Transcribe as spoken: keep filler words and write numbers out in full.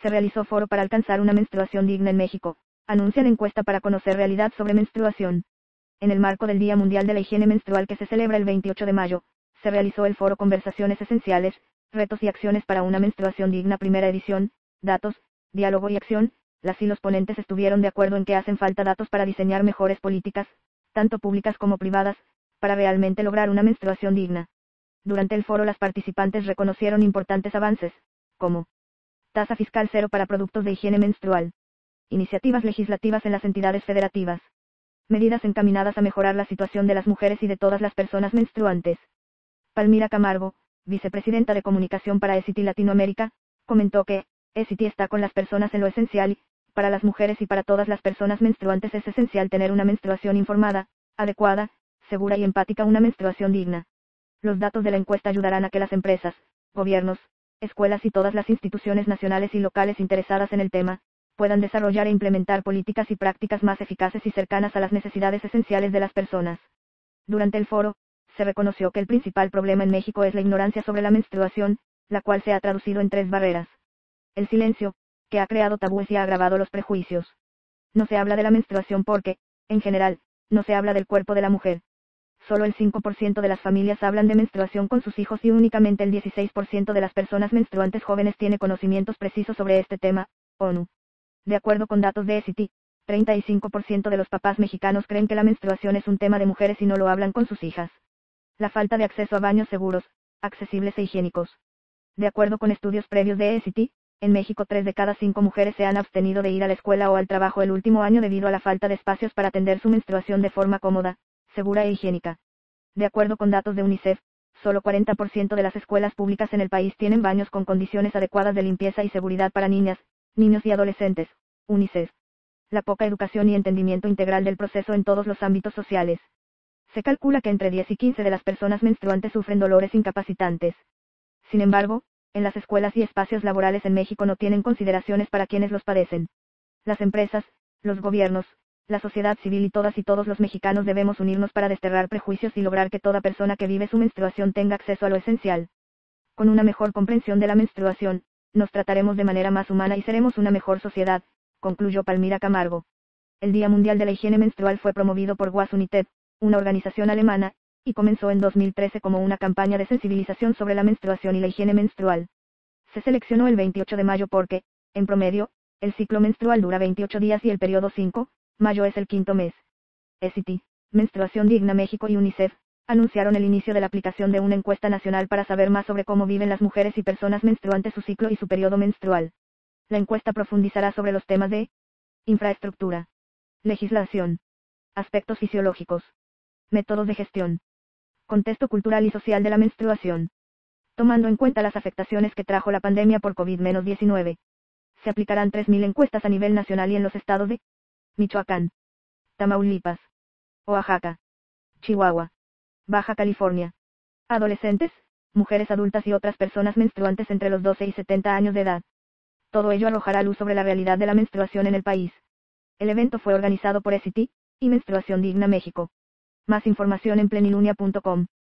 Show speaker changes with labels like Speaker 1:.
Speaker 1: Se realizó foro para alcanzar una menstruación digna en México. Anuncian encuesta para conocer realidad sobre menstruación. En el marco del Día Mundial de la Higiene Menstrual que se celebra el veintiocho de mayo, se realizó el foro Conversaciones Esenciales, Retos y Acciones para una Menstruación Digna primera edición, datos, diálogo y acción. Las y los ponentes estuvieron de acuerdo en que hacen falta datos para diseñar mejores políticas, tanto públicas como privadas, para realmente lograr una menstruación digna. Durante el foro las participantes reconocieron importantes avances, como tasa fiscal cero para productos de higiene menstrual, iniciativas legislativas en las entidades federativas, medidas encaminadas a mejorar la situación de las mujeres y de todas las personas menstruantes. Palmira Camargo, vicepresidenta de comunicación para E C I T Latinoamérica, comentó que E C I T está con las personas en lo esencial y, para las mujeres y para todas las personas menstruantes es esencial tener una menstruación informada, adecuada, segura y empática, una menstruación digna. Los datos de la encuesta ayudarán a que las empresas, gobiernos, escuelas y todas las instituciones nacionales y locales interesadas en el tema, puedan desarrollar e implementar políticas y prácticas más eficaces y cercanas a las necesidades esenciales de las personas. Durante el foro, se reconoció que el principal problema en México es la ignorancia sobre la menstruación, la cual se ha traducido en tres barreras. El silencio, que ha creado tabúes y ha agravado los prejuicios. No se habla de la menstruación porque, en general, no se habla del cuerpo de la mujer. Solo el cinco por ciento de las familias hablan de menstruación con sus hijos y únicamente el dieciséis por ciento de las personas menstruantes jóvenes tiene conocimientos precisos sobre este tema, ONU. De acuerdo con datos de E C I T, treinta y cinco por ciento de los papás mexicanos creen que la menstruación es un tema de mujeres y no lo hablan con sus hijas. La falta de acceso a baños seguros, accesibles e higiénicos. De acuerdo con estudios previos de E C I T, en México tres de cada cinco mujeres se han abstenido de ir a la escuela o al trabajo el último año debido a la falta de espacios para atender su menstruación de forma cómoda, segura e higiénica. De acuerdo con datos de UNICEF, solo cuarenta por ciento de las escuelas públicas en el país tienen baños con condiciones adecuadas de limpieza y seguridad para niñas, niños y adolescentes. UNICEF. La poca educación y entendimiento integral del proceso en todos los ámbitos sociales. Se calcula que entre diez y quince de las personas menstruantes sufren dolores incapacitantes. Sin embargo, en las escuelas y espacios laborales en México no tienen consideraciones para quienes los padecen. Las empresas, los gobiernos, la sociedad civil y todas y todos los mexicanos debemos unirnos para desterrar prejuicios y lograr que toda persona que vive su menstruación tenga acceso a lo esencial. Con una mejor comprensión de la menstruación, nos trataremos de manera más humana y seremos una mejor sociedad, concluyó Palmira Camargo. El Día Mundial de la Higiene Menstrual fue promovido por Was United, una organización alemana, y comenzó en dos mil trece como una campaña de sensibilización sobre la menstruación y la higiene menstrual. Se seleccionó el veintiocho de mayo porque, en promedio, el ciclo menstrual dura veintiocho días y el periodo cinco, mayo es el quinto mes. E C I T, Menstruación Digna México y UNICEF, anunciaron el inicio de la aplicación de una encuesta nacional para saber más sobre cómo viven las mujeres y personas menstruantes su ciclo y su periodo menstrual. La encuesta profundizará sobre los temas de infraestructura, legislación, aspectos fisiológicos, métodos de gestión, contexto cultural y social de la menstruación. Tomando en cuenta las afectaciones que trajo la pandemia por COVID diecinueve, se aplicarán tres mil encuestas a nivel nacional y en los estados de Michoacán, Tamaulipas, Oaxaca, Chihuahua, Baja California. Adolescentes, mujeres adultas y otras personas menstruantes entre los doce y setenta años de edad. Todo ello arrojará luz sobre la realidad de la menstruación en el país. El evento fue organizado por E C I T y Menstruación Digna México. Más información en plenilunia punto com.